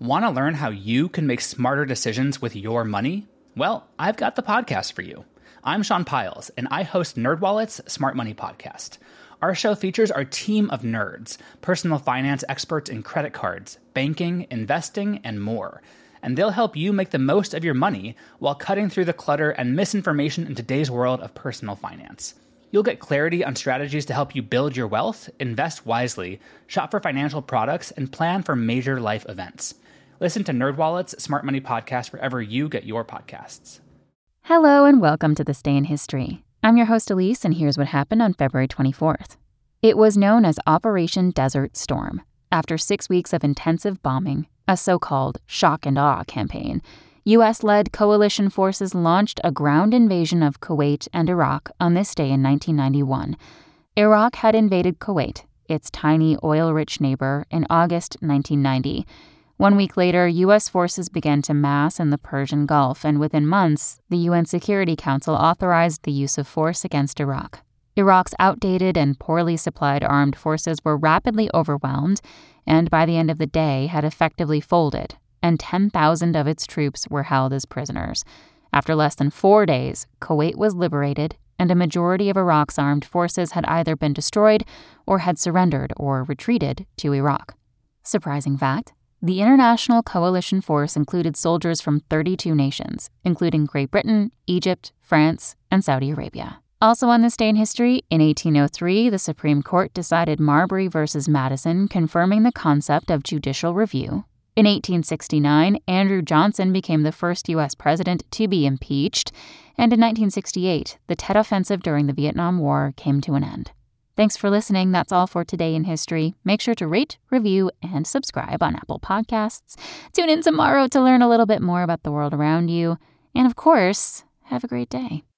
Want to learn how you can make smarter decisions with your money? Well, I've got the podcast for you. I'm Sean Piles, and I host NerdWallet's Smart Money Podcast. Our show features our team of nerds, personal finance experts in credit cards, banking, investing, and more. And they'll help you make the most of your money while cutting through the clutter and misinformation in today's world of personal finance. You'll get clarity on strategies to help you build your wealth, invest wisely, shop for financial products, and plan for major life events. Listen to NerdWallet's Smart Money Podcast wherever you get your podcasts. Hello and welcome to This Day in History. I'm your host Elise, and here's what happened on February 24th. It was known as Operation Desert Storm. After 6 weeks of intensive bombing, a so-called shock and awe campaign, U.S.-led coalition forces launched a ground invasion of Kuwait and Iraq on this day in 1991. Iraq had invaded Kuwait, its tiny oil-rich neighbor, in August 1990. 1 week later, U.S. forces began to mass in the Persian Gulf, and within months, the UN Security Council authorized the use of force against Iraq. Iraq's outdated and poorly supplied armed forces were rapidly overwhelmed, and by the end of the day had effectively folded, and 10,000 of its troops were held as prisoners. After less than 4 days, Kuwait was liberated, and a majority of Iraq's armed forces had either been destroyed or had surrendered or retreated to Iraq. Surprising fact, the international coalition force included soldiers from 32 nations, including Great Britain, Egypt, France, and Saudi Arabia. Also on this day in history, in 1803, the Supreme Court decided Marbury v. Madison, confirming the concept of judicial review. In 1869, Andrew Johnson became the first U.S. president to be impeached, and in 1968, the Tet Offensive during the Vietnam War came to an end. Thanks for listening. That's all for today in history. Make sure to rate, review, and subscribe on Apple Podcasts. Tune in tomorrow to learn a little bit more about the world around you. And of course, have a great day.